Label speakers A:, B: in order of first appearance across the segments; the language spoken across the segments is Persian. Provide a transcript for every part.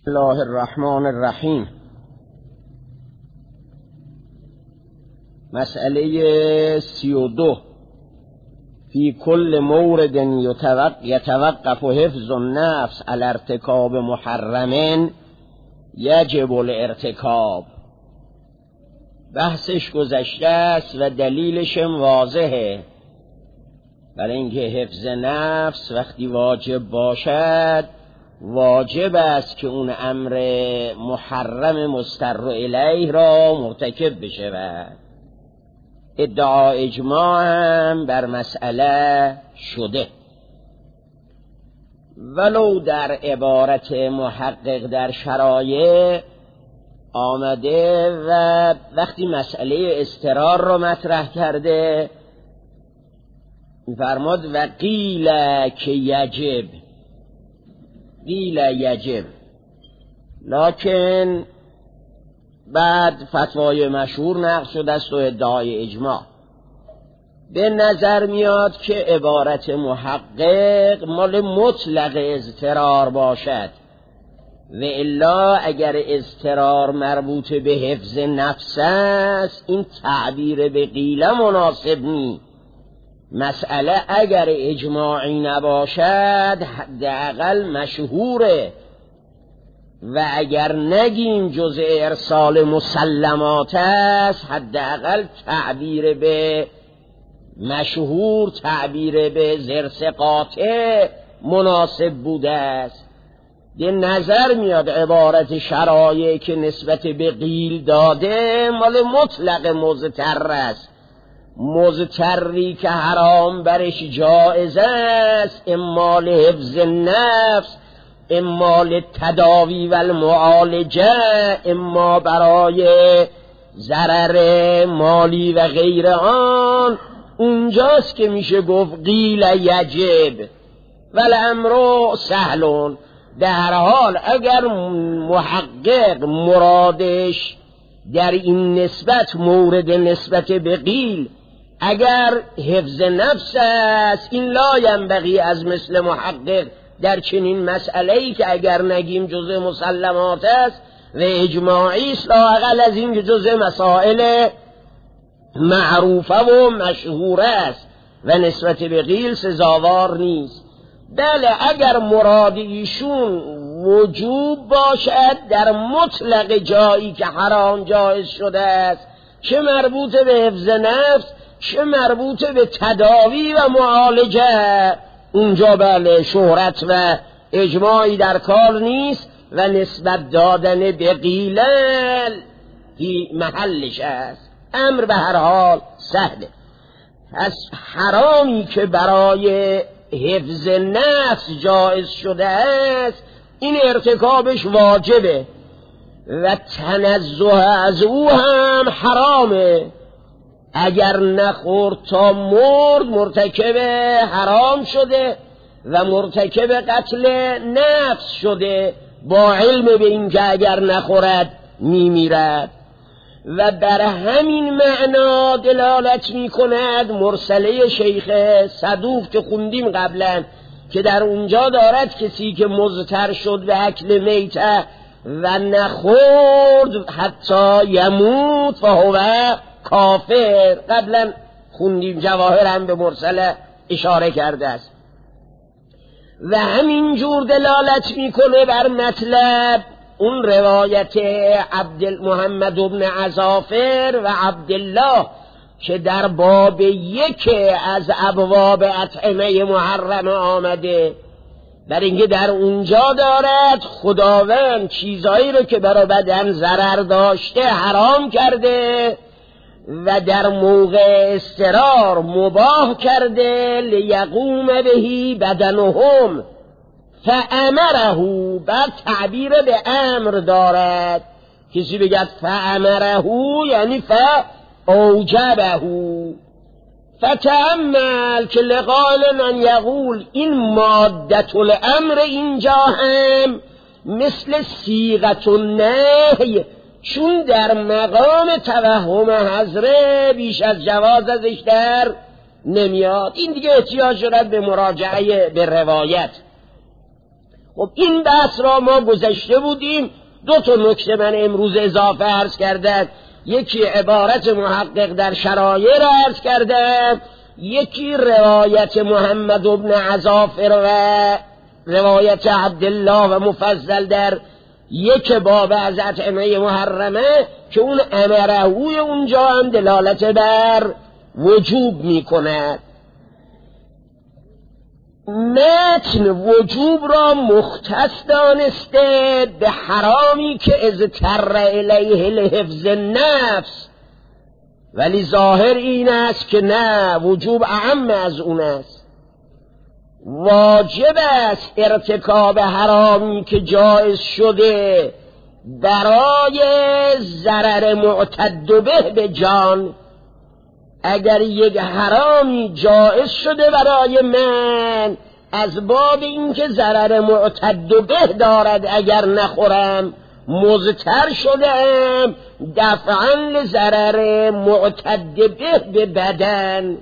A: الله الرحمن الرحیم. مسئله 32. فی کل مورد یتوقف حفظ النفس علی ارتکاب محرم یجب الارتکاب. بحثش گذشته است و دلیلش واضحه. برای اینکه حفظ نفس وقتی واجب باشد، واجب است که اون امر محرم مستر الیه را مرتکب بشود. ادعا اجماع هم بر مسئله شده، ولو در عبارت محقق در شرایع آمده و وقتی مسئله اضطرار را مطرح کرده می‌فرماد و قیل که یجب، قیل یجب، لکن بعد فتوای مشهور نقل شده است و ادعای اجماع. به نظر میاد که عبارت محقق مال مطلق اضطرار باشد و الا اگر اضطرار مربوط به حفظ نفس است این تعبیر به قیل مناسب نی. مسئله اگر اجماعی نباشد حداقل مشهوره و اگر نگیم جزء ارسال مسلمات است حداقل تعبیر به مشهور، تعبیر به زرس قاطع مناسب بوده است. به نظر میاد عبارت شرایع که نسبت به قیل داده مال مطلق مضطر است، مضطری که حرام برش جایز است، اما لحفظ نفس، اما للتداوی و المعالجه، اما برای ضرر مالی و غیر آن. اونجاست که میشه گفت قیل یجب والامر سهل. در حال اگر محقق مرادش در این نسبت مورد نسبت به قیل اگر حفظ نفس است، این لا ینبغی از مثل محقق در چنین مسئله‌ای که اگر نگیم جزء مسلمات است و اجماعی است، لااقل از این که جزء مسائل معروفه و مشهوره است و نسبت به قیل سزاوار نیست. بله اگر مراد ایشون وجوب باشد در مطلق جایی که حرام جایز شده است، چه مربوط به حفظ نفس چه مربوط به تداوی و معالجه، اونجا بله شهرت و اجماعی در کار نیست و نسبت دادن به قیل فی محلش است. امر به هر حال سهله. از حرامی که برای حفظ نفس جایز شده است این ارتکابش واجبه و تنزه از او هم حرامه. اگر نخورد تا مرد مرتکب حرام شده و مرتکب قتل نفس شده با علم به این که اگر نخورد میمیرد. و بر همین معنا دلالت می کند مرسله شیخ صدوق که خوندیم قبلا که در اونجا دارد کسی که مضطر شد به اکل میته و نخورد حتی یموت فهو کافر. قبلا خوندیم، جواهر هم به مرسله اشاره کرده است. و همین جور دلالت میکنه بر مطلب اون روایت محمد بن عزافر و عبدالله که در باب یک از ابواب اطعمه محرم آمده، در اینکه در اونجا دارد خداوند چیزایی رو که برای بدن ضرر داشته حرام کرده و در موقع اضطرار مباح کرده لیقوم بهی بدنهم فامره. بعد تعبیر به امر دارد، کسی بگد فامره یعنی فاوجبه. فتأمل که لقال ان یقول این مادت الامر اینجا هم مثل صیغه النهی، چون در مقام توهم حضره بیش از جواز ازش در نمیاد. این دیگه احتیاج دارد به مراجعه به روایت. خب این بحث را ما گذشته بودیم. دو تا نکته من امروز اضافه عرض کردم. یکی عبارت محقق در شرایع را عرض کردم، یکی روایت محمد بن عزافر و روایت عبدالله و مفضل در یک باب از اطعمه محرمه که اون امرهوی اونجا هم دلالت بر وجوب می کند. متن وجوب را مختص دانسته به حرامی که اضطر الیه لحفظ النفس، ولی ظاهر این است که نه، وجوب اعم از اون است. واجب است ارتکاب حرامی که جایز شده برای ضرر معتد به جان. اگر یک حرامی جایز شده برای من از باب اینکه ضرر معتد به دارد، اگر نخورم مضطر شدم دفعاً لضرر معتد به بدن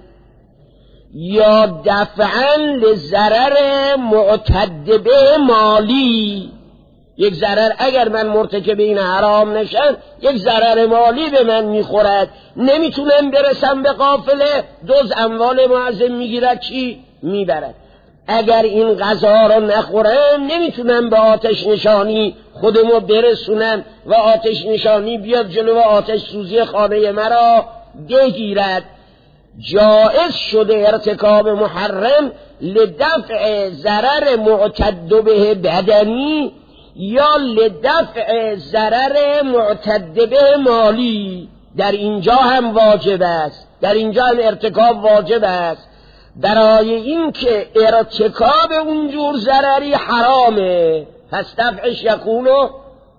A: یا دفعاً لضرر معتد به مالی. یک ضرر اگر من مرتکب این حرام نشم یک ضرر مالی به من میخورد، نمیتونم برسم به قافله، دزد اموال معظم میگیرد چی میبرد. اگر این غذا رو نخورم نمیتونم به آتش نشانی خودمو برسونم و آتش نشانی بیاد جلو آتش سوزی خانه مرا بگیرد. جائز شده ارتکاب محرم لدفع ضرر معتد به بدنی یا لدفع ضرر معتد به مالی. در اینجا هم واجب است، در اینجا هم ارتکاب واجب است، برای این که ارتکاب اونجور ضرری حرامه، پس دفعش یکونو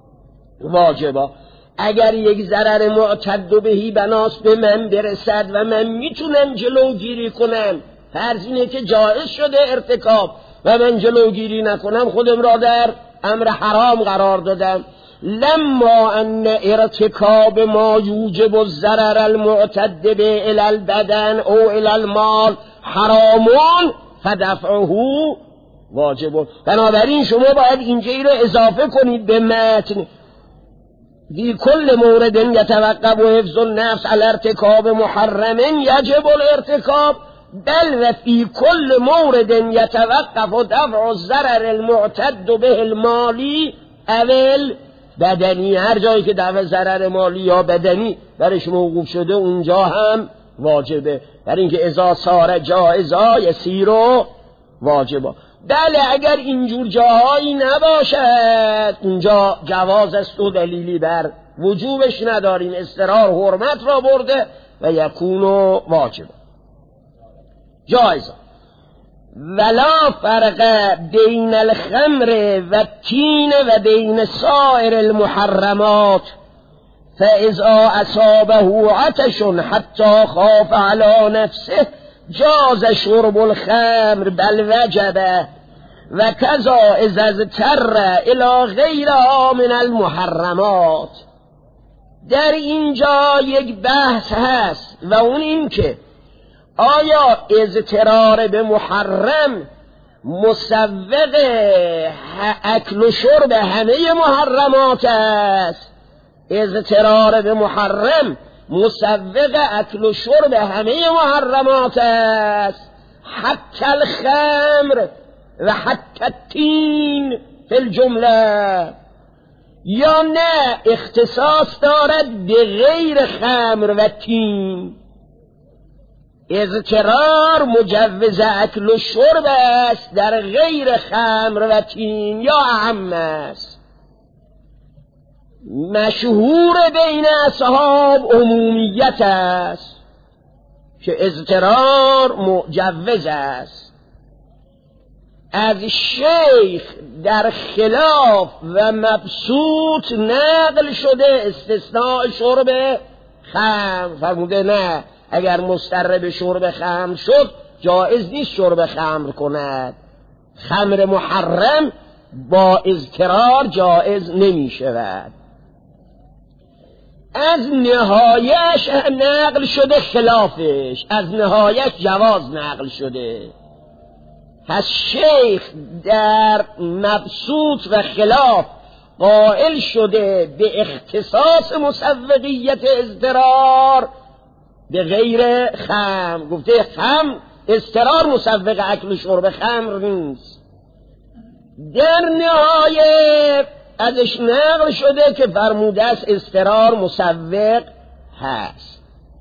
A: واجبا. اگر یک ضرر معتد بهی بناس به من برسد و من میتونم جلوگیری کنم، فرض اینه که جایز شده ارتکاب و من جلوگیری نکنم خودم را در امر حرام قرار دادم. لما ان ارتکاب ما یوجب الضرر المعتد به الی البدن او الی المال حرامون فدفعه واجب. بنابراین شما باید اینجا رو اضافه کنید به متن. فی کل مورد یتوقف حفظ النفس علی ارتکاب محرم یجب الارتکاب بل و فی کل مورد یتوقف دفع الضرر المعتد به المالی اول بدنی. هر جایی که دفع ضرر مالی یا بدنی برش موقوف شده اونجا هم واجبه، برای اینکه اذا صار جائزا یسیرو واجبا. بله اگر اینجور جاهایی نباشد اونجا جواز است و دلیلی بر وجوبش نداریم، استقرار حرمت را برده و یکونو واجبا جائزا. ولا فرق بین الخمر و التین و بین سائر المحرمات فاذا اصابه عطش حتی خاف على نفسه جاز شرب الخمر بل وجبه و کذا اذا اضطر الى غیرها من المحرمات. در اینجا یک بحث هست و اون این که آیا اضطرار به محرم مسوق اکل و شرب همه محرمات است؟ اضطرار به محرم مسوق اکل و شرب همه محرمات است، حتی الخمر و حتی التین فی الجمله، یا نه اختصاص دارد به غیر خمر و تین؟ اضطرار مجوز اکل و شرب است در غیر خمر و تین یا اعم است؟ مشهور بین اصحاب عمومیت است که اضطرار مجوز است. از شیخ در خلاف و مبسوط نقل شده استثناء شرب خمر، فرموده نه اگر مضطر به شرب خمر شد جایز نیست شرب خمر کند، خمر محرم با اضطرار جایز نمی شود. از نهایش نقل شده خلافش، از نهایش جواز نقل شده. پس شیخ در مبسوط و خلاف قائل شده به اختصاص مسوقیت اضطرار به غیر خمر. گفته خمر اضطرار مسوق اکل و شرب خمر نیست. در نهایه ازش نقل شده که فرموده است اضطرار مسوق هست.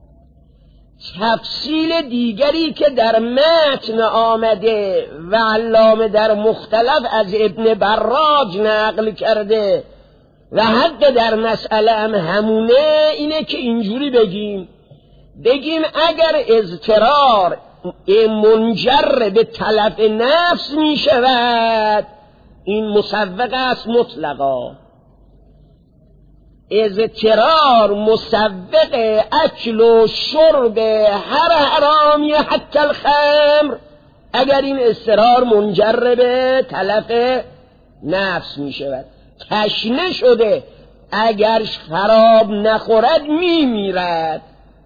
A: تفصیل دیگری که در متن آمده و علامه در مختلف از ابن براج نقل کرده و حق در مسئله هم همونه، اینه که اینجوری بگیم اگر اضطرار منجر به تلف نفس می شود این مسوق است مطلقا. اضطرار مسوق اکل و شرب هر حرامی حتی الخمر اگر این اضطرار منجر به تلف نفس می شود. تشنه شده اگر خراب نخورد می میرد.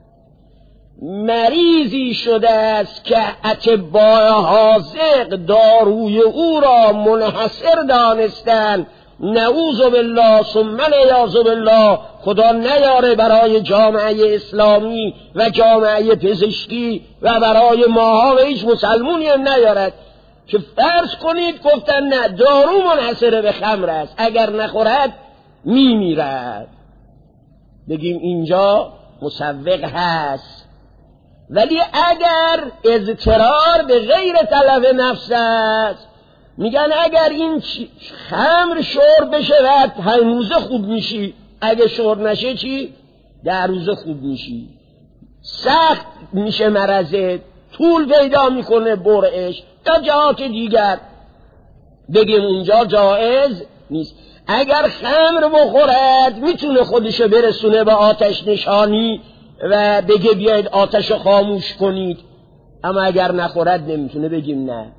A: مریضی شده است که اطباء حاذق داروی او را منحصر دانستند، نعوذ بالله ثم نعوذ بالله، خدا نیاره برای جامعه اسلامی و جامعه پزشکی و برای ماها و هیچ مسلمونی هم نیارد، که فرض کنید گفتن نه دارو منحصر به خمر است، اگر نخورد میمیرد، بگیم اینجا مسوق هست. ولی اگر اضطرار به غیر تلف نفس است، میگن اگر این خمر شرب بشه و 5 روزه خوب میشی، اگه شرب نشه چی؟ 10 روزه خوب میشی. سخت میشه مرضه، طول پیدا میکنه برعش تا جهات دیگر، بگیم اونجا جایز نیست. اگر خمر بخورد میتونه خودشو برسونه به آتش نشانی و بگه بیاید آتشو خاموش کنید، اما اگر نخورد نمیتونه، بگیم نه.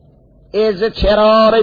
A: اضطرار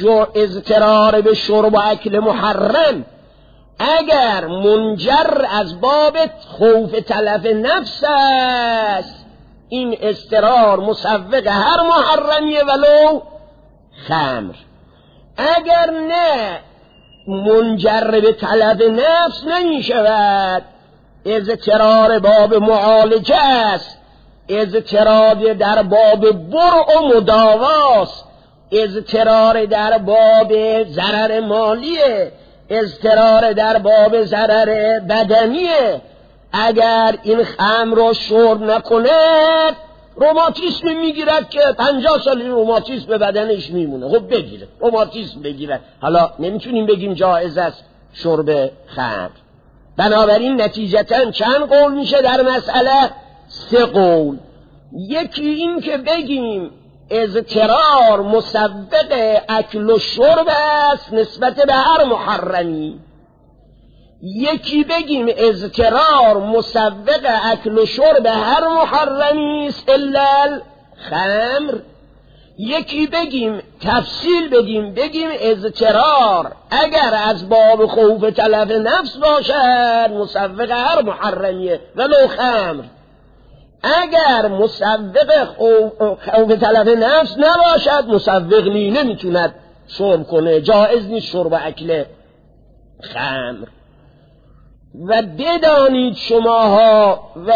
A: به شرب و اکل محرم اگر منجر از باب خوف تلف نفس است، این اضطرار مسوق هر محرمیه ولو خمر. اگر نه منجر به تلف نفس نمی شود، اضطرار باب معالجه است، اضطرار در باب برع و مداواست، اضطرار در باب ضرر مالیه، اضطرار در باب ضرر بدنیه. اگر این خمر رو شرب نکنه روماتیسم میگیرد که 50 سال این روماتیسم به بدنش میمونه. خب بگیره روماتیسم بگیرد. حالا نمیتونیم بگیم جایز است شرب خمر. بنابراین نتیجتاً چند قول میشه در مسئله؟ 3 قول. یکی این که بگیم اضطرار مسوق اکل و شرب است نسبت به هر محرمی. یکی بگیم اضطرار مسوق اکل و شرب هر محرمی است الا الخمر. یکی بگیم تفصیل بگیم اضطرار اگر از باب خوف تلف نفس باشد مسوق هر محرمیه ولو خمر. اگر مسوق خوف تلف نفس نباشد مسوق نمیتوند شرب کنه، جایز نیست شرب اکل خمر. و بدانید شماها و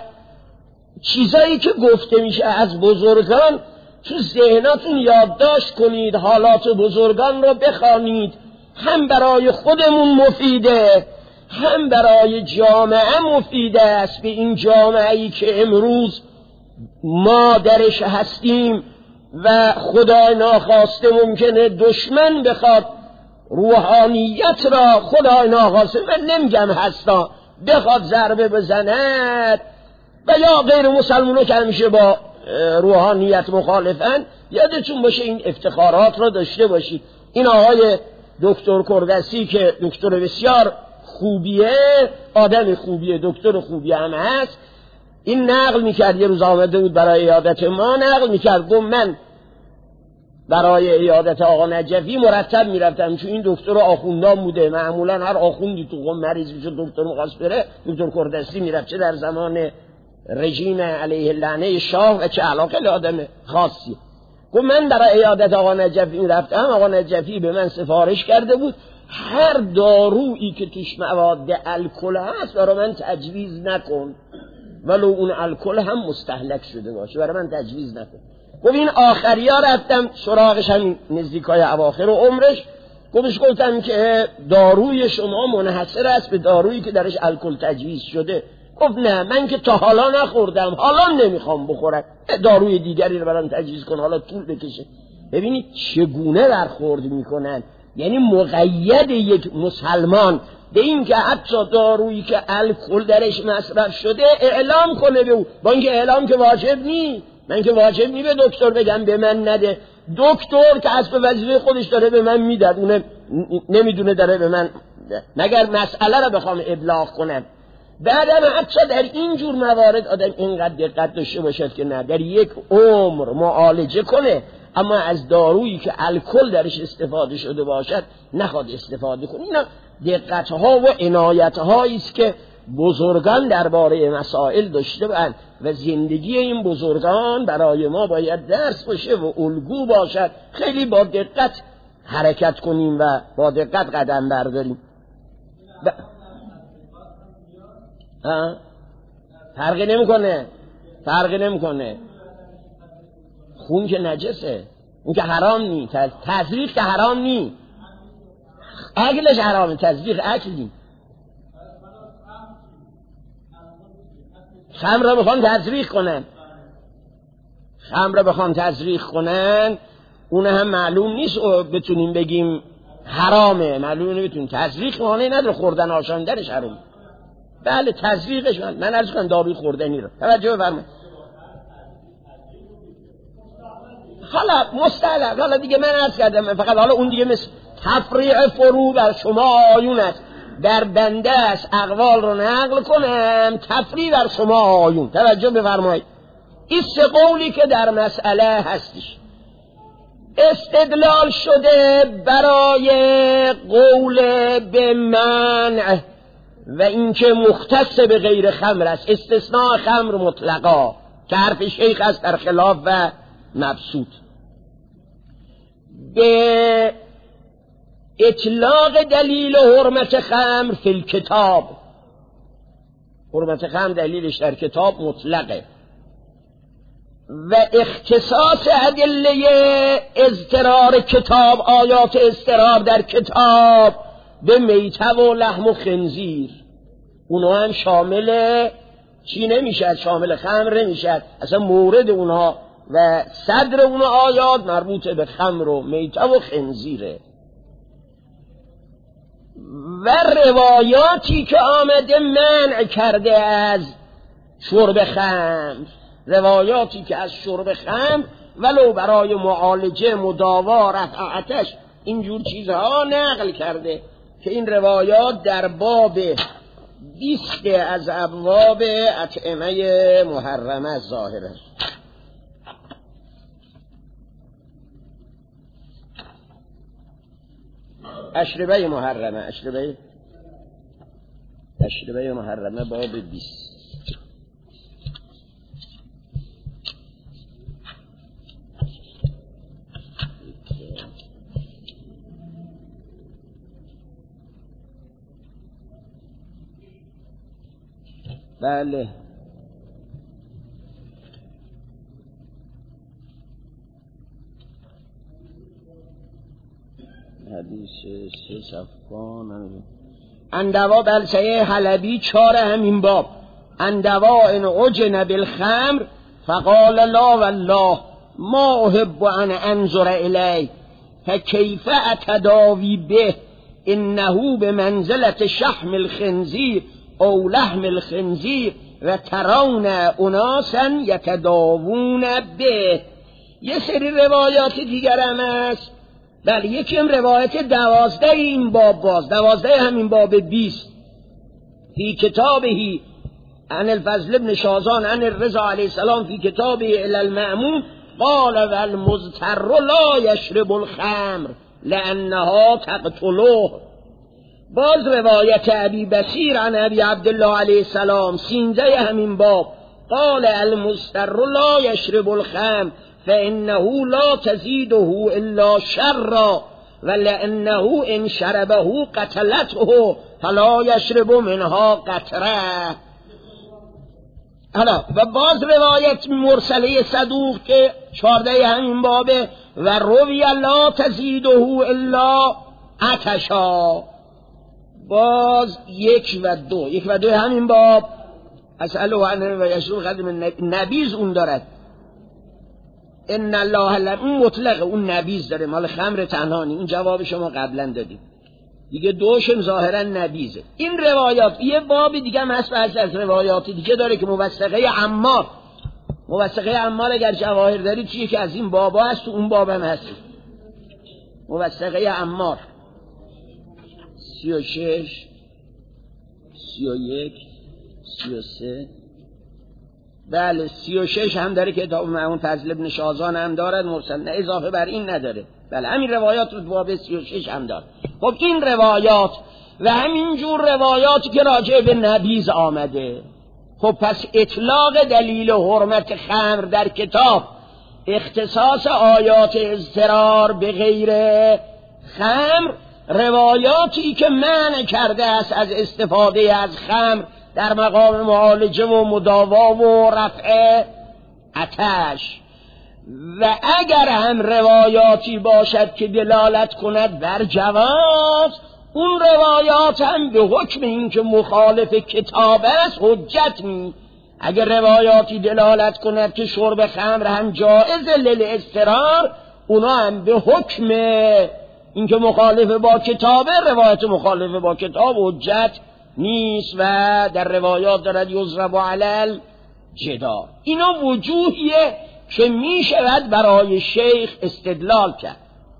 A: چیزایی که گفته میشه از بزرگان تو ذهناتون یادداشت کنید، حالات بزرگان رو بخوانید، هم برای خودمون مفیده هم برای جامعه مفیده است. به این جامعه‌ای که امروز ما درش هستیم و خدای ناخواسته ممکنه دشمن بخواد روحانیت را، خدای ناخواسته من نمیگم هستا، بخواد ضربه بزند و یا غیر مسلمانو که همیشه با روحانیت مخالفن، یادتون باشه این افتخارات را داشته باشید. این آقای دکتر کردسی که دکتر بسیار خوبیه، آدم خوبیه، دکتر خوبیه هم هست، این نقل میکرد، یه روز آمده بود برای عیادت ما، نقل میکرد، گفت من برای عیادت آقا نجفی مرتب میرفتم، چون این دکتر آخوندان بوده، معمولا هر آخوندی تو قم مریض میشه دکتر مخواست بره دکتر کردسی میرفت، چه در زمان رژیم علیه اللعنه شاه و چه علاقه آدم خاصی. گفت من برای عیادت آقا نجفی رفتم، آقا نجفی به من سفارش کرده بود هر دارویی که توش مواد الکل هست برای من تجویز نکن، ولو اون الکل هم مستهلک شده باشه برای من تجویز نکن. گفت این آخریا رفتم سراغش، همین نزدیکای اواخر عمرش، گفتم که داروی شما منحصر است به دارویی که درش الکل تجویز شده. گفت نه من که تا حالا نخوردم، حالا نمیخوام بخورم، داروی دیگری رو برام تجویز کن حالا طول بکشه. ببینید چگونه برخورد میکنن، یعنی مقید یک مسلمان به این که حتی دارویی که الکل درش مصرف شده اعلام کنه به او، با اینکه اعلام که واجب نیست، من که واجب نی به دکتر بگم به من نده، دکتر که از به وظیفه خودش داره به من میده، اون نمیدونه داره به من، مگر مسئله رو بخوام ابلاغ کنم. بعدم حتی در این جور موارد آدم اینقدر دقت داشته باشد که نه در یک عمر معالجه کنه، اما از دارویی که الکل درش استفاده شده باشد نخواد استفاده کنه. اینا دقتها و عنایتهایی است که بزرگان درباره مسائل داشته باشند و زندگی این بزرگان برای ما باید درس باشه و الگو باشد. خیلی با دقت حرکت کنیم و با دقت قدم برداریم. فرقی نمیکنه. خون که نجسه، اون که حرام نی، تزریق که حرام نی، اکلش حرامه، تزریق اکل نی. خمر رو بخوان تزریق کنن اون هم معلوم نیست بتونیم بگیم حرامه، معلومه بتونیم تزریق مانعی نداره، خوردن آشاندنش حرامه. بله تزریقش من عرض کنم داروی خوردنی رو توجه بفرمایید. حالا مستعلق، حالا دیگه من عرض کردم فقط حالا اون دیگه مثل تفریع فرو بر شما آیون است، در بنده است اقوال رو نقل کنم، تفریع بر شما آیون. توجه بفرمایید. این سه قولی که در مسئله هستش استدلال شده برای قول به منع و اینکه مختص به غیر خمر است، استثناء خمر مطلقا که حرف شیخ است در خلاف و مبسوط. به اطلاق دلیل حرمت خمر فی الکتاب، حرمت خمر دلیلش در کتاب مطلقه، و اختصاص ادله اضطرار کتاب، آیات اضطرار در کتاب به میته و لحم و خنزیر، اونها هم شامل چی نمیشد؟ شامل خمر نمیشد. اصلا مورد اونها و صدر اون آیات مربوط به خمر و میته و خنزیره. و روایاتی که آمده منع کرده از شرب خمر، روایاتی که از شرب خمر ولو برای معالجه، مداوا، رفع آتش، اینجور چیزها نقل کرده که این روایات در باب 20 از ابواب اطعمه محرمه ظاهره. اشربه محرمه باب 20. بله حدیث 3 صفحه اندوا بلسه حلبی 4 همین باب. اندوا ان عجن بالخمر فقال لا والله ما احب ان انظر الیه فکیف اتداوی به انه بمنزلت شحم الخنزیر او لحم الخنزیر و ترون اناسا یتداوون به. یه سری روایات دیگر هم هست. بله یکی هم روایت 12 این باب، باز 12 همین باب 20 فی کتابهی عن الفضل ابن شازان عن الرضا علیه السلام فی کتابه الی المأمون قال و المضطر لا یشرب الخمر لانها تقتله. باز روایت ابی بصیر عن ابی عبدالله علیه السلام 13 همین باب قال المضطر لا یشرب الخمر فانه لا تزیده الا شرا ولانه ان شربه قتلته فلا یشرب منها قطره. حالا و باز روایت مرسله صدوق که 14 همین بابه و روی لا تزیده الا عطشا، باز 1 و 2 همین باب اسأله عنه و یشرب قدم نبیز اون دارد. ان الله اون مطلق اون نبیز داره، مال خمر تنها نی. این جواب شما قبلا دادیم دیگه، دوشم ظاهرا نبیزه. این روایات یه باب دیگه هم هست از روایات دیگه داره که موثقه عمار اگر جواهر دارید چیه که از این بابا هست، تو اون باب هم هست. موثقه عمار 36 31 33 بله 36 هم داره که اون فضل ابن شازان هم دارد مرسل، نه اضافه بر این نداره. بله همین روایات رو باب 36 هم داره. خب این روایات و همین جور روایاتی که راجع به نبیذ آمده، خب پس اطلاق دلیل حرمت خمر در کتاب، اختصاص آیات اضطرار به غیر خمر، روایاتی که منع کرده است از استفاده از خمر در مقام معالجه و مداوا و رفع عطش. و اگر هم روایاتی باشد که دلالت کند بر جواز، اون روایات هم به حکم این که مخالف کتاب است حجت نیست. اگر روایاتی دلالت کند که شرب خمر هم جائز للاضطرار، اونا هم به حکم این که مخالف با کتابه، روایت مخالف با کتاب حجت نیست و در روایات دارد یضرب علی الجدار. اینا وجوهیه که می شود برای شیخ استدلال کرد،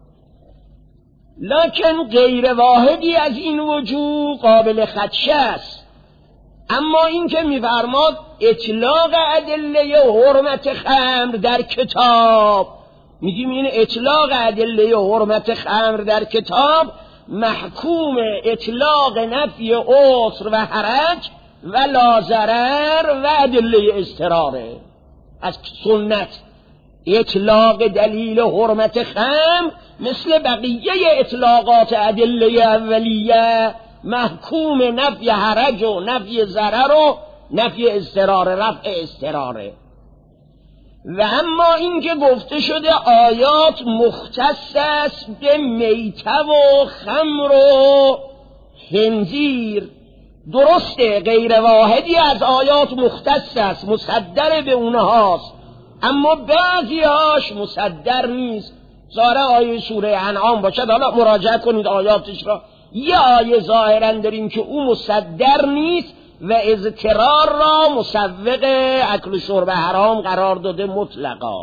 A: لکن غیر واحدی از این وجوه قابل خدشه است. اما این که می فرماد اطلاق ادله حرمت خمر در کتاب، میگیم این اطلاق ادله حرمت خمر در کتاب محکوم اطلاق نفی عسر و حرج و لا ضرر و ادله اضطراره از سنت. اطلاق دلیل حرمت خمر مثل بقیه اطلاقات ادله اولیه محکوم نفی حرج و نفی ضرر و نفی اضطرار، رفع اضطراره. و اما این که گفته شده آیات مختص است به میته و خمر و خنزیر، درسته غیر واحدی از آیات مختص است، مصدر به اونهاست، اما بعضیاش مصدر نیست. ظاهر آیه سوره انعام باشد، حالا مراجعه کنید آیاتش را، یه آیه ظاهرا داریم که او مصدر نیست و اضطرار را مسوق اکل و شرب حرام قرار داده مطلقا.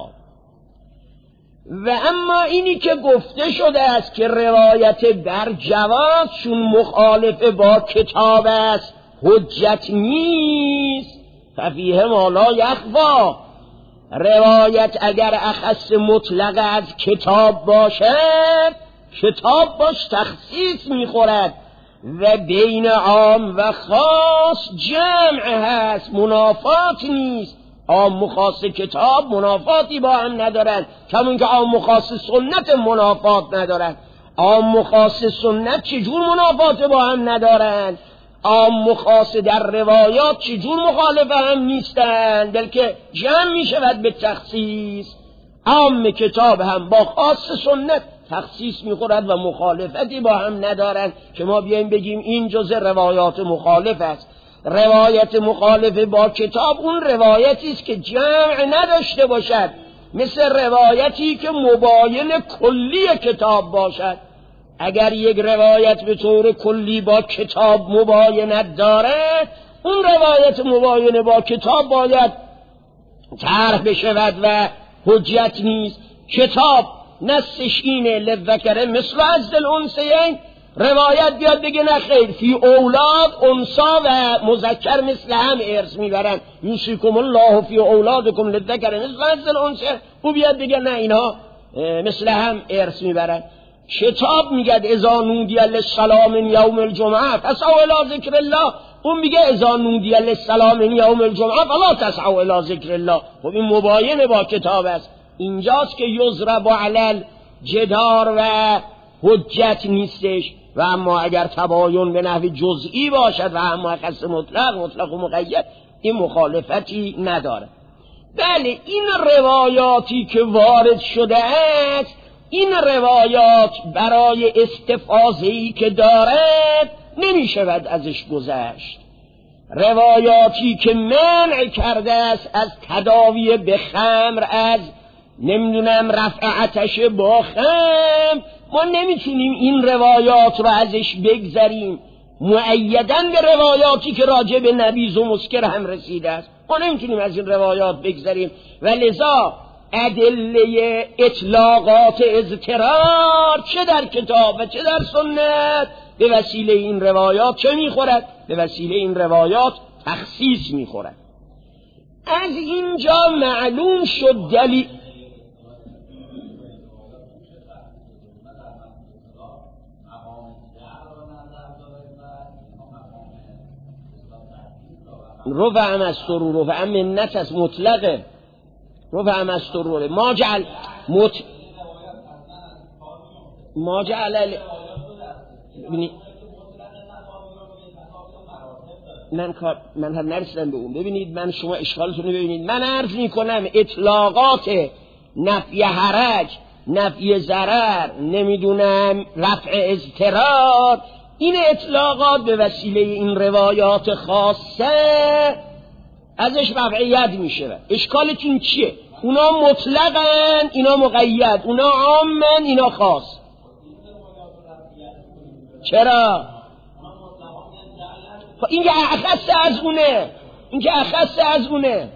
A: و اما اینی که گفته شده است که روایت بر جواز چون مخالف با کتاب است حجت نیست، ففیه ما لا یخفی. روایت اگر اخص مطلق از کتاب باشد، کتاب باش تخصیص میخورد و بین عام و خاص جمع هست، منافات نیست. عام و خاص کتاب منافاتی با هم ندارند، کمون که عام و خاص سنت منافات ندارند. عام و خاص سنت چجور منافات با هم ندارند؟ عام و خاص در روایات چجور مخالف هم نیستند، بلکه جمع می شود به تخصیص. عام کتاب هم با خاص سنت تخصیص می‌خورد و مخالفتی با هم ندارند که ما بیایم بگیم این جزء روایات مخالف است. روایت مخالف با کتاب اون روایتی است که جمع نداشته باشد، مثل روایتی که مباین کلی کتاب باشد. اگر یک روایت به طور کلی با کتاب مباینت دارد، اون روایت مباین با کتاب باید طرح بشود و حجت نیست. کتاب نصش اینه للذکر مثل حظ الانثیین، روایت بیاد بگه نه خیر، فی اولاد انثا و مذکر مثل هم ارث میبرن، یوصیکم الله فی اولادکم للذکر مثل حظ الانثیین، او بیاد بگه نه اینها مثل هم ارث میبرن. کتاب میگه اذا نودی للصلاة من یوم الجمعه فاسعوا الی ذکر الله، اون میگه اذا نودی للصلاة من یوم الجمعه فلا تسعوا الی ذکر الله. خب این مباینه با کتاب است. اینجاست که یضرب علی الجدار و حجت نیستش. و اما اگر تباین به نحو جزئی باشد و اما خاص مطلق و مقید، این مخالفتی نداره. بله، این روایاتی که وارد شده است، این روایات برای استفاضه‌ای که دارد نمی شود ازش گذشت. روایاتی که منع کرده است از تداوی به خمر، از نمیدونم رفع آتش با خمر، ما نمیتونیم این روایات رو ازش بگذریم. مؤیدن به روایاتی که راجع به نبیذ و مسکر هم رسیده است، ما نمیتونیم از این روایات بگذریم. و لذا ادله اطلاقات اضطرار چه در کتاب و چه در سنت به وسیله این روایات چه میخورد؟ به وسیله این روایات تخصیص میخورد. از اینجا معلوم شد دلیل رفع مسترور، رفع منت از مطلقه، رفع مسترور ما جعل ببینید من هم نرسیدم به اون. ببینید من شما اشکالتون رو ببینید. من عرض میکنم اطلاقات نفی حرج، نفی ضرر، نمیدونم رفع اضطرار، این اطلاقات به وسیله این روایات خاصه ازش رفعیت میشه. اشکالتون چیه؟ اونا مطلقن، اینا مقید، اونا عامن، اینا خاص. چرا؟ این که اخص از اونه، این که اخص از اونه.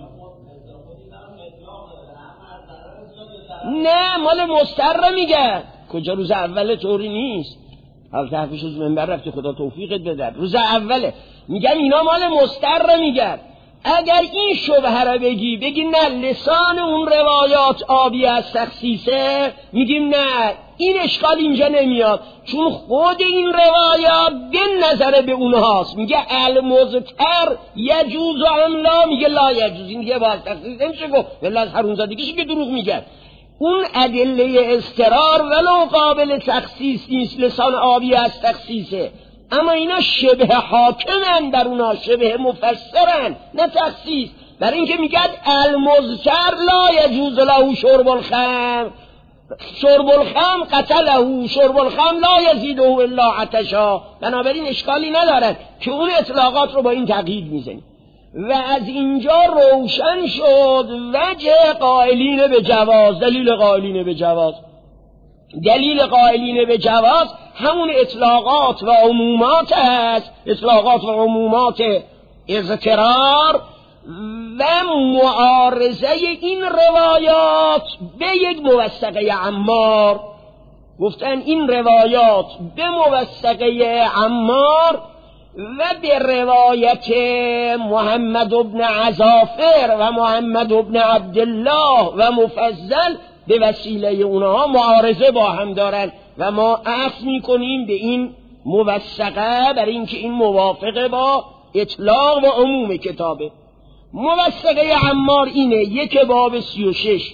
A: نه، مال مستر میگه. کجا؟ روز اول طوری نیست. حال تحفیش از منبر رفتی، خدا توفیقت بده. روز اوله میگم اینا مال مستر میگن. اگر این شبهه را بگی نه لسان اون روایات آبی از تخصیصه، میگیم نه، این اشکال اینجا نمیاد، چون خود این روایات به نظر به اونهاست. میگه المزتر یجوز و لا، میگه لا یجوز. این دیگه باز تخصیص نمیشه گفت، ولی از حرومزادگیش که دروغ میگن. اون ادله استرار ولو قابل تخصیص نیست، لسان آبی از تخصیصه، اما اینا شبه حاکمن در اونا، شبه مفسرن، نه تخصیص. در این که میگد المزتر لا یجوز له شرب الخمر، شرب الخمر قتله، شرب الخمر لا یزیده الا عطشا. بنابراین اشکالی ندارد که اون اطلاقات رو با این تقیید میزنیم. و از اینجا روشن شد وجه قائلین به جواز، دلیل قائلین به جواز. دلیل قائلین به جواز همون اطلاقات و عمومات است، اطلاقات و عمومات اضطرار و معارضه این روایات به یک موثقه عمار. گفتن این روایات به موثقه عمار و به روایت محمد بن عزافر و محمد بن عبدالله و مفضل به وسیله اونها معارضه با هم دارن و ما عطف میکنیم به این موثقه برای اینکه این موافقه با اطلاق و عموم کتابه. موثقه عمار اینه: یک باب 36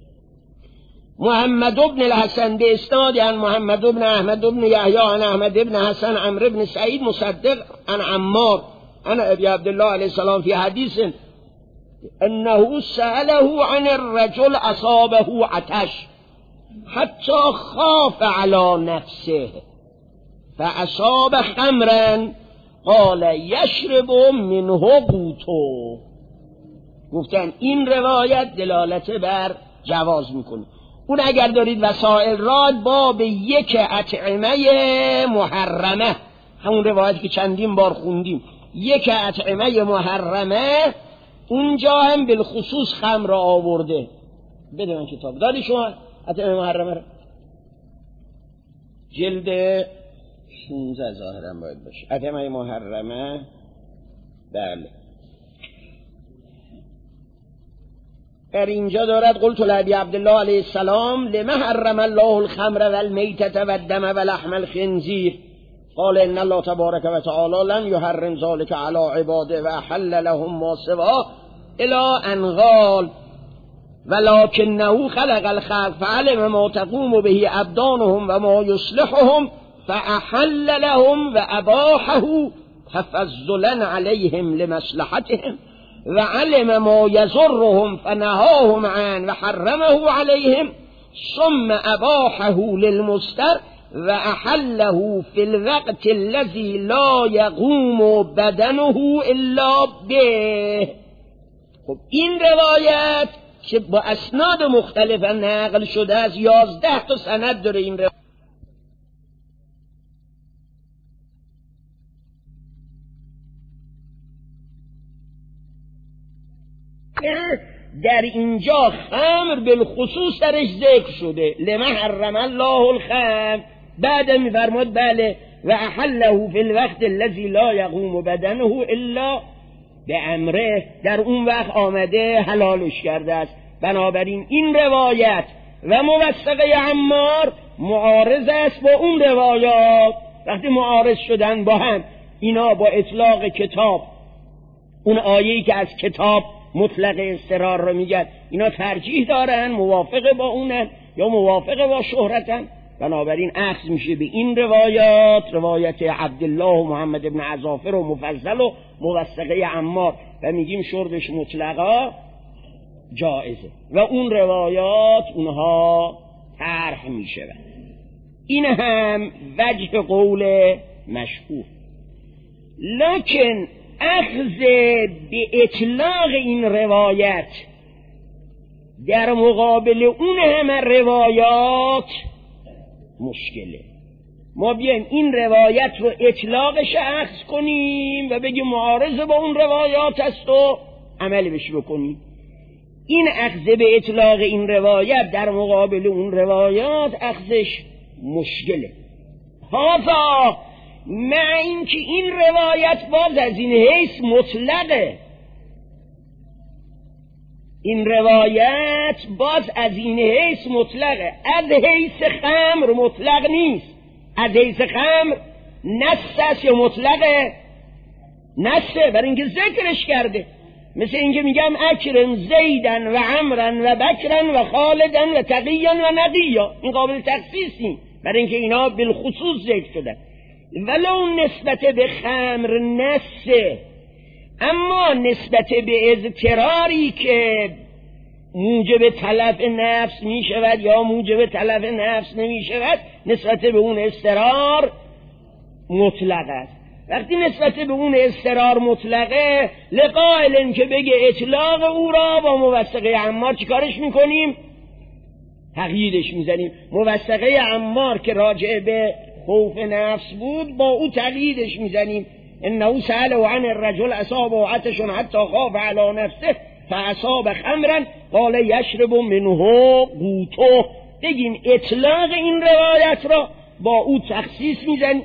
A: محمد بن الحسن به اسناد عن محمد بن احمد بن یحیی عن احمد بن حسن عمرو بن سعید مصدق عن عمار عن ابی عبدالله علیه السلام فی حدیث انه سأله عن الرجل اصابه عطش حتی خاف على نفسه فاصاب خمرا قال یشرب منه قوتو. گفتن این روایت دلالت بر جواز میکنه. اون اگر دارید وسائل را باب یک اطعمه محرمه، همون روایت که چندین بار خوندیم، یک اطعمه محرمه، اونجا هم بالخصوص خمر را آورده. بده من کتاب داری شما اطعمه محرمه را، جلد 16 ظاهرا باید باشه اطعمه محرمه. بله در اینجا دارد قلت لابی عبدالله علیه السلام لما حرم الله الخمر والمیتة والدم ولحم الخنزیر قال ان الله تبارک و تعالی لم يحرم ذلك على عباده و احل لهم ما سواه الى ان قال ولکنه خلق الخلق فعلم ما تقوم به ابدانهم و ما یصلحهم فاحل لهم و اباحه تفضلا علیهم لمصلحتهم و علم ما یضرهم فنهاهم عنه و حرمه علیهم ثم اباحه للمستر و احله فی الوقت الذی لا یقوم بدنه الا به. خب این روایت که با اسناد مختلف نقل شده است، 11 تا سند داره این روایت. در اینجا خمر بالخصوص درش ذکر شده، لما حرم الله الخمر، بعد میفرماد بله و احله فی الوقت الذی لا یقوم بدنه الا به امره، در اون وقت آمده حلالش کرده است. بنابراین این روایت و موثقه عمار معارض است با اون روایات. وقتی معارض شدن با هم، اینا با اطلاق کتاب، اون آیه‌ای که از کتاب مطلق اضطرار رو میگه، اینا ترجیح دارن، موافق با اونن یا موافق با شهرتن. بنابراین اخذ میشه به این روایات، روایت عبدالله و محمد ابن عزافر و مفضل و موثقه عمار، و میگیم شربش مطلقا جائزه و اون روایات اونها طرح میشه. این هم وجه قول مشهور. لکن اخذ به اطلاق این روایت در مقابل اون همه روایات مشکله. ما بیایم این روایت رو اطلاقش اخذ کنیم و بگیم معارض با اون روایات است و عمل بش بکنیم. این اخذ به اطلاق این روایت در مقابل اون روایات اخذش مشکله. هذا مع اینکه این روایت باز از این حیث مطلقه، این روایت باز از این حیث مطلقه، از حیث خمر مطلق نیست. از حیث خمر نص است یا مطلقه؟ نصه، برای اینکه ذکرش کرده. مثل اینکه میگم اکرم زیدن و عمرن و بکرن و خالدن و تقیان و نقیا، این قابل تخصیص نیست، برای اینکه اینا بالخصوص ذکر شده. ولو نسبت به خمر نصه، اما نسبت به اضطراری که موجب تلف نفس می شود یا موجب تلف نفس نمی شود، نسبت به اون اضطرار مطلق است. وقتی نسبت به اون اضطرار مطلقه، لقائل که بگه اطلاق او را با موثقه عمار چیکارش میکنیم؟ تقییدش میزنیم. موثقه عمار که راجع به خوف نفس بود، با او تقییدش میزنیم. انه سأل عن الرجل اصاب عطش حتی خاف على نفسه فاصاب خمرا قال یشرب منه قوته. بگیم اطلاق این روایت را با او تخصیص میزنیم.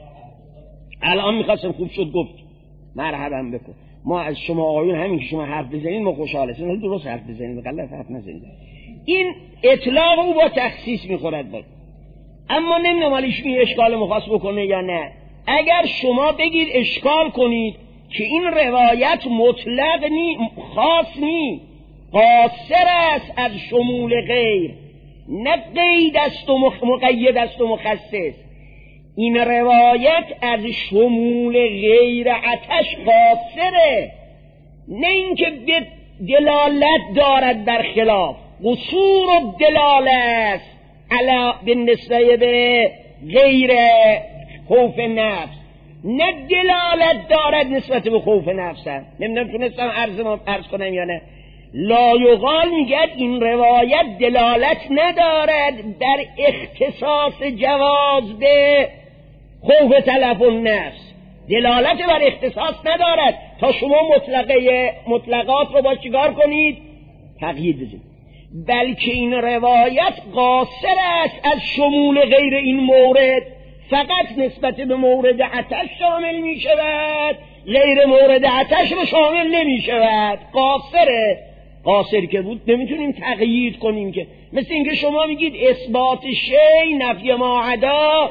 A: الان میخواستم خوب شد گفت مرحبا بکن. ما از شما آیون همین که شما حرف بزنید ما خوشحال هستیم، ولی درست حرف بزنید، غلط حرف نزنید. این اطلاق او با تخصیص میخورد بود. اما نمیدونم ولیش این اشکال مخواست بکنه یا نه. اگر شما بگید اشکال کنید که این روایت مطلق نی، خاص نی، قاصر است از شمول غیر، نه قید است و مقید است و مخصص. این روایت از شمول غیر عطش قاصره، نه اینکه به دلالت دارد بر خلاف. قصور الدلاله علا بالنسبه به غیر خوف نفس، نه دلالت دارد نسبت به خوف نفس. نمیدونم تونستم عرض کنم یا نه. لا یقال میگه این روایت دلالت ندارد در اختصاص جواز به خوف تلف النفس، دلالت بر اختصاص ندارد تا شما مطلقات رو با چیکار کنید؟ تقیید بزنید. بلکه این روایت قاصر است از شمول غیر این مورد، فقط نسبت به مورد عطش شامل می شود، غیر مورد عطش رو شامل نمی شود. قاصره. قاصر که بود نمیتونیم تقیید کنیم، که مثل اینکه شما میگید اثبات شی نفی ما عدا.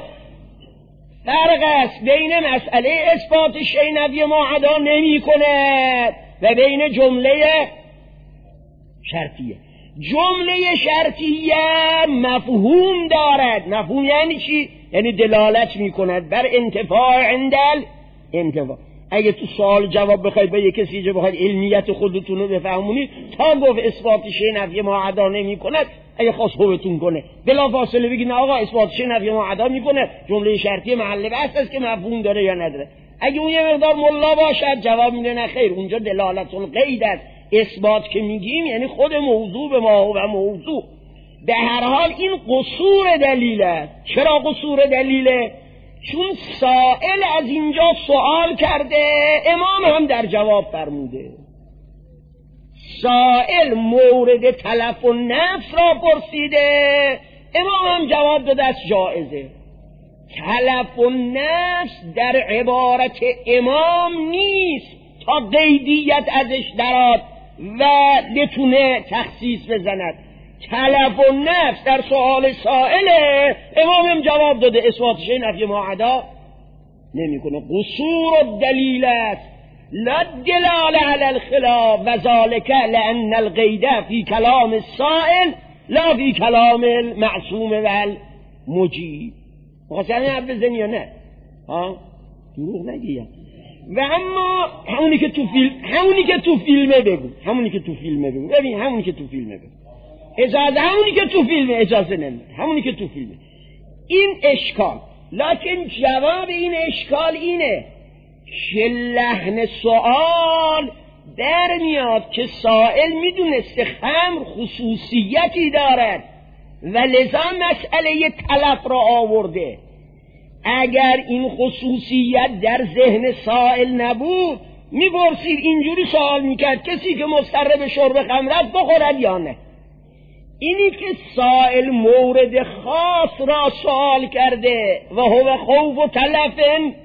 A: فرق است بین مسئله اثبات شی نفی ما عدا نمی کند و بین جمله شرطیه. جمله شرطیه مفهوم دارد. مفهوم یعنی چی؟ یعنی دلالت میکند بر انتفاع عندل انتفاع. اگه تو سوال جواب بخواید به یک کسی که بخواید علمیت خودتون رو بفهمونید، تا گفت اثبات شی نفی ما ادا نمیکند، اگه خواست خوبتون کنه بلا فاصله بگید نه آقا اثبات شی نفی ما ادا میکنه، جمله شرطی محل بحث است که مفهوم داره یا نداره. اگه اون یه مقدار ملا باشد جواب میده نه خیر، اونجا دلالت القید است. اثبات که میگیم یعنی خود موضوع به ما و موضوع. به هر حال این قصور دلیل است. چرا قصور دلیله؟ چون سائل از اینجا سوال کرده، امام هم در جواب فرموده. سائل مورد تلف و نفس را پرسیده، امام هم جواب داده است جائزه. تلف و نفس در عبارت امام نیست تا قیدیت ازش دراد و بتونه تخصیص بزند. تلف و نفس در سوال سائله، امام هم جواب داده اثبات شی نفی ما عدا نمیکنه. قصور الدلیل است لا دلال علی الخلاف و ذالک لان القید فی کلام السائل لا فی کلام المعصوم و المجیب. مخاطبه حرف بزنی یا نه؟ دروغ نگیم. و اما همونی که تو فیلمه بگو، ببین همونی که تو فیلمه بگو اجازه، همونی که تو فیلمه اجازه نمیده، همونی که تو فیلمه. این اشکال، لکن جواب این اشکال اینه که لحن سوال در میاد که سائل میدونسته خمر خصوصیتی دارد و لذا مسئله تلف را آورده. اگر این خصوصیت در ذهن سائل نبود میپرسید، اینجوری سوال میکرد کسی که مضطر به شرب خمر بخورد یا نه. اینی که سائل مورد خاص را سوال کرده و هو خوف و تلف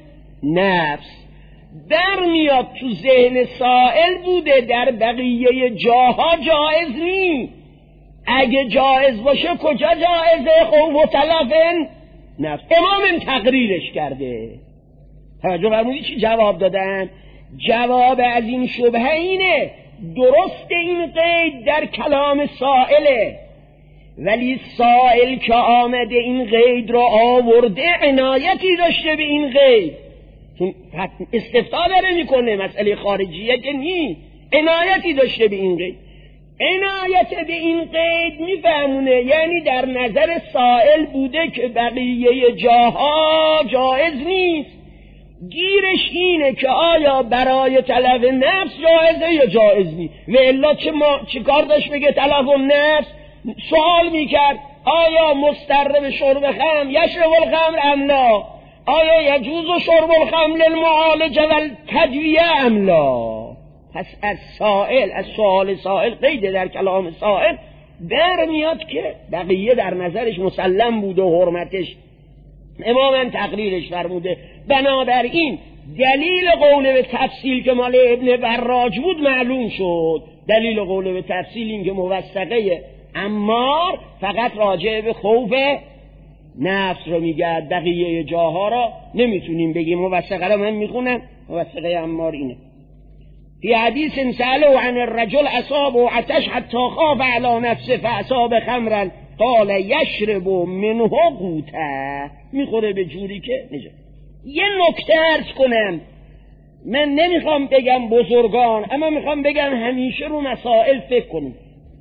A: نفس، در میاد تو ذهن سائل بوده، در بقیه جاها جایز نی. اگه جایز باشه کجا جایزه؟ خوف و تلف نفس. امام تقریرش کرده. توجه فرمودید چی جواب دادن؟ جواب از این شبهه اینه درست این قید در کلام سائله، ولی سائل که آمده این قید را آورده عنایتی داشته به این قید، چون استفتاء داره میکنه، مسئله خارجیه که نی، عنایتی داشته به این قید. عنایت به این قید میفهمونه یعنی در نظر سائل بوده که بقیه جاها جایز نیست. گیرش اینه که آیا برای تلف نفس جایزه یا جایز نیست، و الا چه کار داشت بگه تلف نفس؟ سوال میکرد آیا مضطر به شرب خمر یشرب الخمر ام لا، آیا یجوز شرب الخمر للمعالجه و التدویه ام لا. پس از سوال سائل قید در کلام سائل در میاد که بقیه در نظرش مسلم بوده و حرمتش امام تقریرش فرموده. بنابراین دلیل قول به تفصیل که مال ابن براج بود معلوم شد. دلیل قول به تفصیل این که موثقه عمار فقط راجع به خوف نفس رو میگه، بقیه جاها را نمیتونیم بگیم. موثقه را من میخونم، موثقه عمار اینه: فی حدیث سأله عن الرجل اصابه عطش حتی خاف علی نفسه فاصاب خمرا قال یشرب منه قوته، میخوره به جوری که نجات. یه نکته عرض کنم، من نمیخوام بگم بزرگان، اما میخوام بگم همیشه رو مسائل فکر کنید.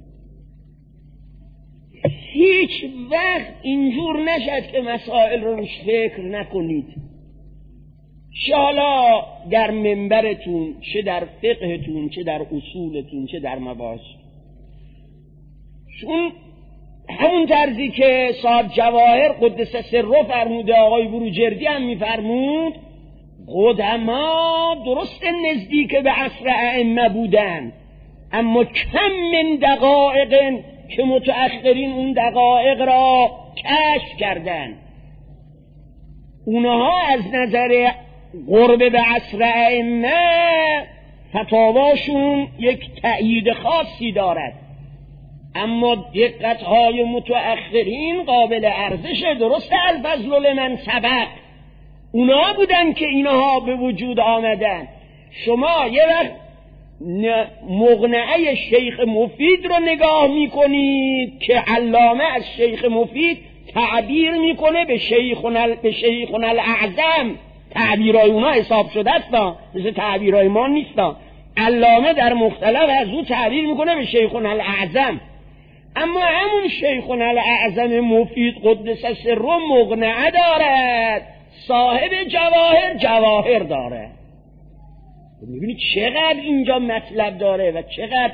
A: هیچ وقت اینجور نشد که مسائل رو فکر نکنید، چه حالا در منبرتون، چه در فقهتون، چه در اصولتون، چه در مباحث. چون همون طرزی که صاحب جواهر قدس سره فرموده، آقای بروجردی هم میفرمود، قدما درست نزدیک به عصر ائمه بودن، اما کم من دقایق که متأخرین اون دقایق را کشف کردن. اونها از نظر قرب به عصر ائمه فتاواشون یک تأیید خاصی دارد، اما دقتهای متأخرین قابل ارزشه. درست الفضل لمن سبق، اونا بودن که اینها به وجود آمدن. شما یه وقت
B: مقنعه شیخ مفید رو نگاه میکنید که علامه از شیخ مفید تعبیر میکنه به شیخنا الاعظم. تعبیرهای اونا حساب شده است، مثل تعبیرهای ما نیست. علامه در مختلف از او تعبیر میکنه به شیخنا الاعظم. اما همون شیخنا الاعظم مفید قدس سره مقنعه دارد، صاحب جواهر داره. میبینید چقدر اینجا مطلب داره و چقدر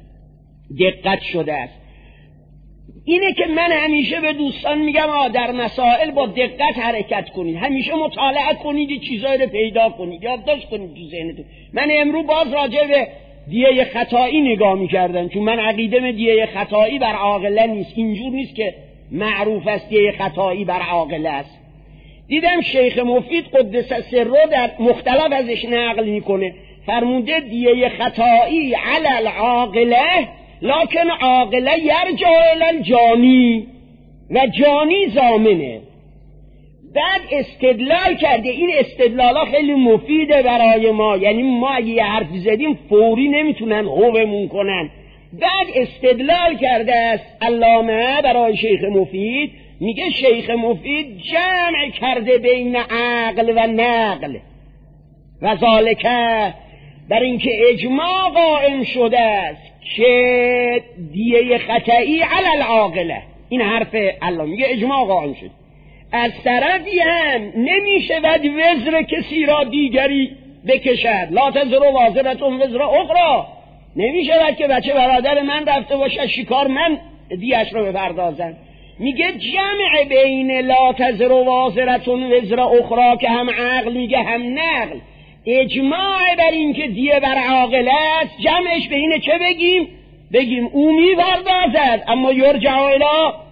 B: دقت شده است. اینه که من همیشه به دوستان میگم در مسائل با دقت حرکت کنید، همیشه مطالعه کنید، چیزایی رو پیدا کنید، یادداشت کنید تو ذهنتون. من امروز باز راجع به دیه خطایی نگاه میکردم، چون من عقیدم دیه خطایی بر عاقله نیست. اینجور نیست که معروف است دیه خطایی بر عاقله است. دیدم شیخ مفید قدس سره در مختلف ازش نقل میکنه، فرموده دیه خطایی علی العاقله لکن عاقله یرجع الی الجانی و جانی ضامنه. بعد استدلال کرده. این استدلالا خیلی مفیده برای ما، یعنی ما اگه یه حرف زدیم فوری نمیتونن خوبمون کنن. بعد استدلال کرده است علامه برای شیخ مفید، میگه شیخ مفید جمع کرده بین عقل و نقل و ذالکه، در اینکه اجماع قائم شده است که دیه خطئی علی العاقله. این حرف علامه میگه اجماع قائم شد. از طرفی هم نمیشه وزر کسی را دیگری بکشد، لا تزر وازرة وزر اخرى. نمیشه که بچه برادر من رفته باشه شکار من دیش رو بپردازم. میگه جمع بین لا تزر وازرة وزر اخرى که هم عقل میگه هم نقل، اجماع بر این که دیه بر عاقله است، جمعش به اینه چه بگیم او میپردازد اما یرجع الی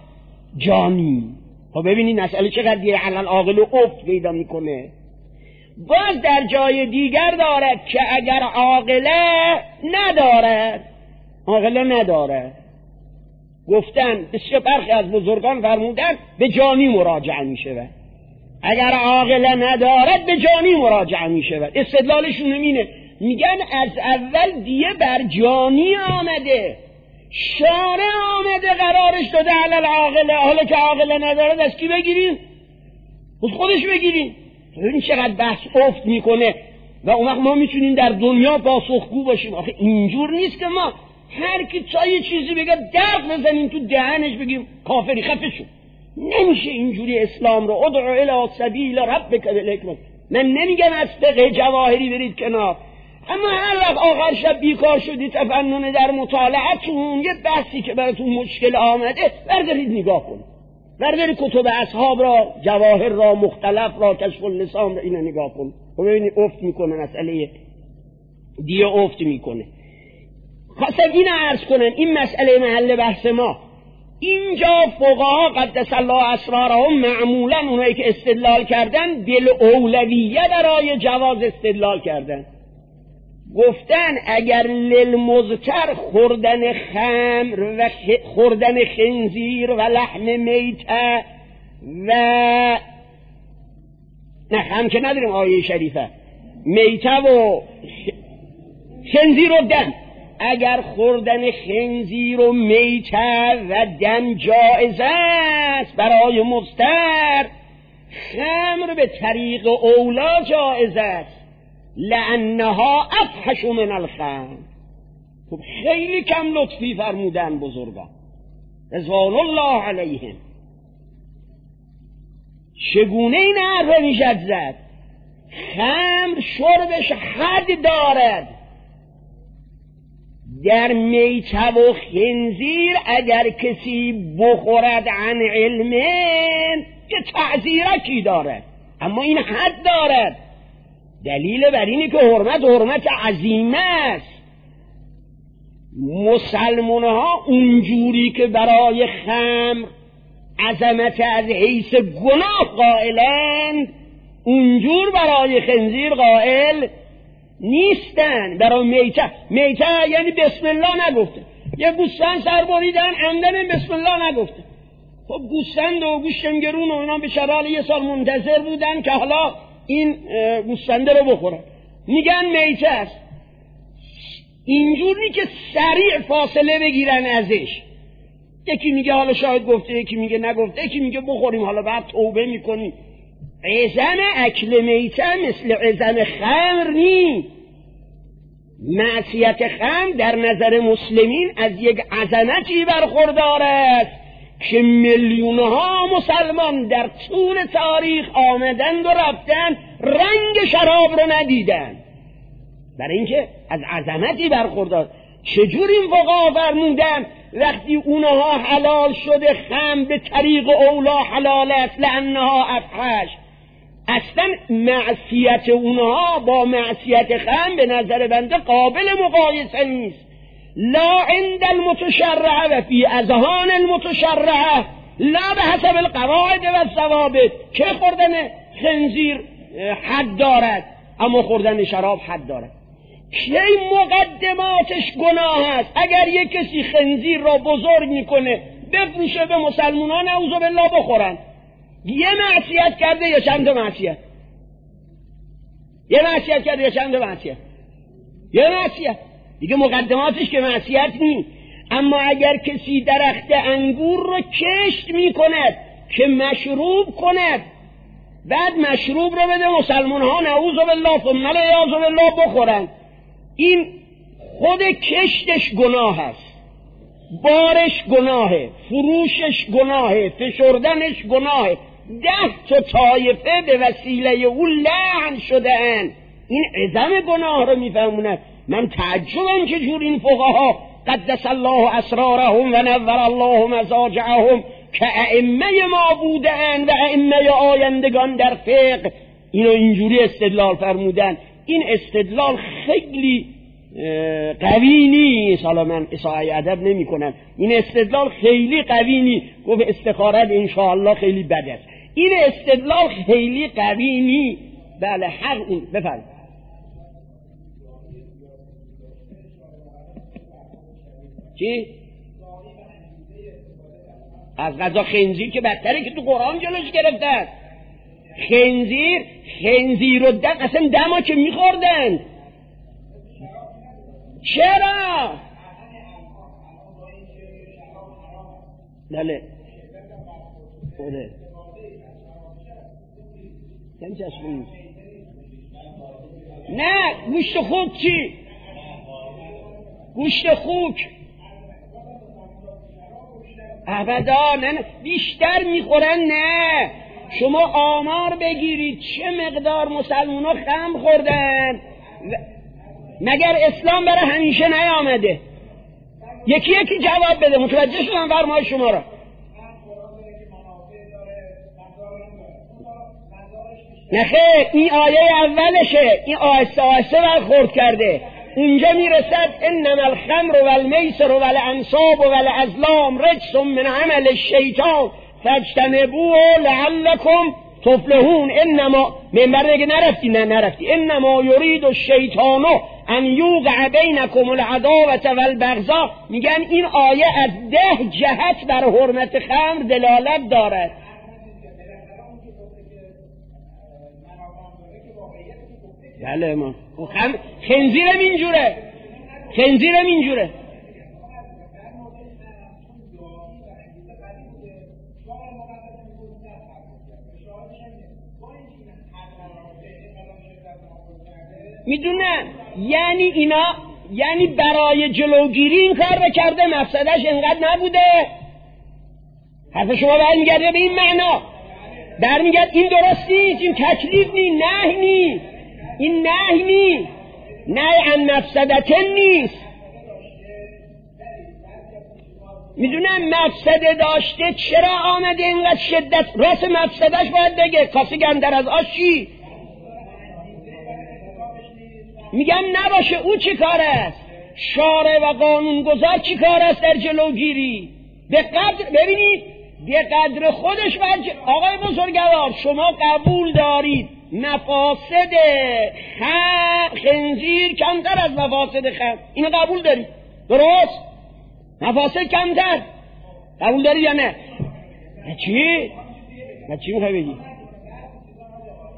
B: جانی. خب ببینید مسئله چقدر دیه علل عاقل افت پیدا میکنه. باز در جای دیگر دارد که اگر عاقله ندارد گفتن بسیار برخی از بزرگان فرمودن به جانی مراجعه میشه. اگر عاقله ندارد به جانی مراجعه میشه. استدلالشون اینه، میگن از اول دیه بر جانی آمده، شارع آمده قرارش داده علل عاقله، حالا که عاقله ندارد از کی بگیریم؟ خودش بگیریم. ببین چقدر بحث افت میکنه و اون وقت ما میتونیم در دنیا پاسخگو باشیم. آخه اینجور نیست که ما هر کی تا یه چیزی بگه درد بزنیم تو دهنش بگیم کافری خفه شو. نمیشه اینجوری اسلام رو. ادعو الی سبیل ربک بالحکمة. من نمیگم از فقه جواهری برید کنار، اما هر وقت آخر شب بیکار شدی تفنن در مطالعتون، یه بحثی که براتون مشکل آمده بردارید نگاه کنید، بردارید کتب اصحاب را، جواهر را، مختلف را، کشف اللسان را، اینا نگاه کنید و ببینید افت میکنه. مسئله دیگه افت میکنه. خواستم این عرض کنم، این مسئله محل بحث ما. اینجا فقها قدس الله اسرارهم معمولا اونایی که استدلال کردن بالاولویه برای جواز استدلال کردن، گفتن اگر للمضطر خوردن خمر و خوردن خنزیر و لحم میته و نه خمر که نداریم آیه شریفه، میته و خنزیر و دم، اگر خوردن خنزیر و میته و دم جائز است برای مضطر، خمر به طریق اولا جائز است، لانها افحش من الخمر. خب خیلی کم لطفی فرمودن بزرگان رضوان الله علیهم. چگونه این حرف میشد زد؟ خمر شربش حد دارد. در میته و خنزیر اگر کسی بخورد عن علمین که تعزیرکی دارد، اما این حد دارد. دلیل بر اینه که حرمت عظیمه است. مسلمان ها اونجوری که برای خمر عظمت از حیث گناه قائلند، اونجور برای خنزیر قائل نیستن. برای میته یعنی بسم الله نگفته. یه گوسفند سر بریدن عمدن بسم الله نگفته. خب گوسفند و گوشتم گرون و اینا بیچاره یه سال منتظر بودن که حالا این گوسفنده رو بخورن، میگن میته است. اینجوری که سریع فاصله بگیرن ازش. یکی میگه حالا شاید گفته، یکی میگه نگفته، یکی میگه بخوریم حالا بعد توبه میکنیم. عزم اکل میته مثل عزم خمر نی. معصیت خمر در نظر مسلمین از یک عظمتی برخوردار است که میلیونها مسلمان در طول تاریخ آمدند و رفتن رنگ شراب رو ندیدن، برای اینکه از عظمتی برخوردار. چجور این فقها فرمودن وقتی اونها حلال شده خمر به طریق اولا حلال است لانها افحش؟ اصلا معصیت اونها با معصیت خمر به نظر بنده قابل مقایسه نیست. لا عند المتشرع و فی اذهان المتشرع لا به حسب القواعد و الضوابط. که خوردن خنزیر حد دارد اما خوردن شراب حد دارد؟ کی مقدماتش گناه است؟ اگر یک کسی خنزیر را بزرگ میکنه بفروشه به مسلمانان اعوذ بالله بخورن، یه معصیت کرده یا چند معصیت؟ یه معصیت کرده یا چند معصیت؟ یه معصیت دیگه. مقدماتش که معصیت نیست. اما اگر کسی درخت انگور رو کشت میکند که مشروب کند، بعد مشروب رو بده مسلمان ها نعوذ بالله ثم العیاذ بالله بخورن، این خود کشتش گناه است، بارش گناهه، فروشش گناهه، فشردنش گناهه. 10 تا طایفه به وسیله او لعن شده اند. این عظم گناه رو میفهمونن. من تعجبم که جور این فقها قدس الله اسرارهم و نور الله مضاجعهم که ائمه ما بودند و ائمه آیندگان در فقه اینو اینجوری استدلال فرمودن. این استدلال خیلی قوی نیست. حالا من اساءه ادب نمی کنم، این استدلال خیلی قوی نیست. گفت استخارت انشاءالله خیلی بد است. این استدلال خیلی قوی نیست. بله حق این. بفرمایید. چی؟ از غذا خنزیر که بدتره که تو قرآن جلوش گرفتن. خنزیر و دم اصلا دما که میخوردن. چرا؟ بله بله نه گوشت خوک. چی؟ گوشت خوک ابدا نه بیشتر میخورن. نه شما آمار بگیرید چه مقدار مسلمان ها خمر خوردن. مگر اسلام برای همیشه نیامده؟ یکی یکی جواب بده. متوجه شدم فرمای شما را؟ نخیر این آیه اولشه. این آهسته آهسته برخورد کرده. اونجا میرسد انما الخمر والمیسر والانصاب والازلام رجس من عمل الشیطان فاجتنبوه لعلکم تفلحون. انما منبر دیگه نرفتی. انما یرید الشیطان ان یوقع بینکم العداوة والبغضاء. میگن این آیه از 10 جهت بر حرمت خمر دلالت دارد. بله ما خنزیرم اینجوره. میدونن یعنی اینا یعنی برای جلوگیری این کار رو کرده، مفسدش انقدر نبوده. حرف شما برمیگرده به این معنا، برمیگرد این درست نیست، این تکلیف نیست، نهی نیست، این نهی نیست، نهی عن مفسدتن نیست. میدونم مفسده داشته چرا آمده اینقدر شدت. راست مفسدش باید بگه. کاسه گندر از آشی میگم نباشه. او چی کار است؟ شارع و قانونگذار چی کار است در جلوگیری؟ به قدر ببینید، به قدر خودش باید. آقای بزرگوار شما قبول دارید مفاسد خنزیر کمتر از مفاسد خمر؟ اینو قبول دارید؟ درست؟ مفاسد کمتر قبول دارید یا نه؟ چی میخوای بگی؟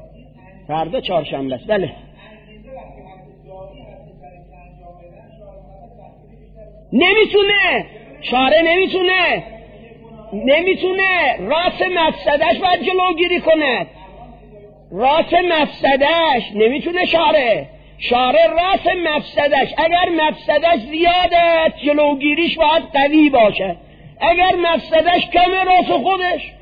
B: فردا چهارشنبه است. بله نمیتونه، شارع نمیتونه راس مفسدش باید جلوگیری کند. راس مفسدش نمیتونه شارع راس مفسدش، اگر مفسدش زیاده جلوگیریش باید قوی باشه، اگر مفسدش کمه راس خودش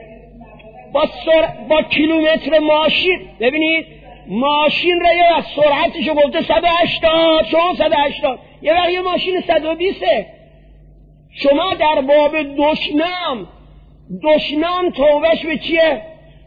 B: با کیلومتر ماشین. ببینید ماشین را یا از سرعتشو گفته 180، شما 180، یه وقت یه ماشین 120. شما در باب دشنام توبهش به چیه؟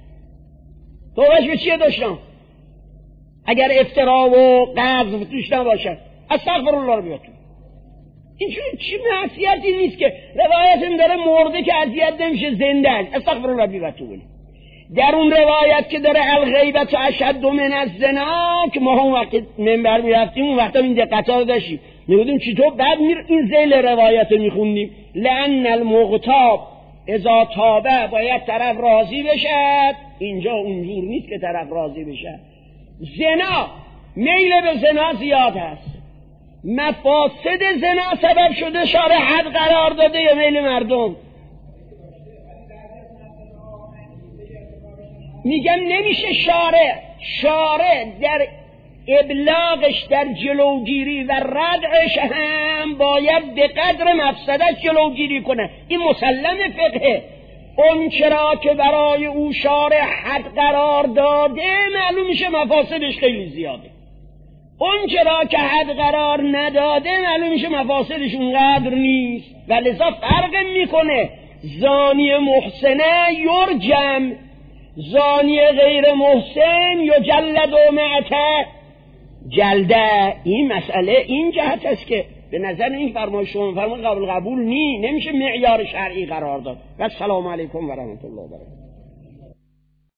B: دشنام اگر افترا و قذف توش نباشه استغفر الله رو بیاتون. این چی معصیتی نیست که روایت این داره مرده که اذیت نمیشه زنده است، استغفر الله بیاتون. در اون روایت که داره الغیبت اشد من الزنا که ما هم وقت منبر میرفتیم اون وقتا این دقتا رو داشتیم میگفتیم چطور بعد این ذیل روایت رو میخوندیم لأن المغتاب اذا تابه باید طرف راضی بشه. اینجا اونجور نیست که طرف راضی بشه. زنا، میل به زنا زیاد هست، مفاسد زنا سبب شده شارع حد قرار داده یا میل مردم. میگم نمیشه شارع در ابلاغش در جلوگیری و ردعش هم باید به قدر مفسدش جلوگیری کنه. این مسلم فقهه. اون چرا که برای او شارع حد قرار داده معلوم میشه مفاسدش خیلی زیاده، اون چرا که حد قرار نداده معلوم میشه مفاسدش اونقدر نیست و لذا فرق میکنه. زانی محسنه یرجم، زانی غیر محسن یجلد و معته جلده. این مسئله این جهت است که به نظر این فرمایشون قابل قبول نمیشه معیار شرعی قرار داد. و السلام علیکم و رحمت الله و برکاته.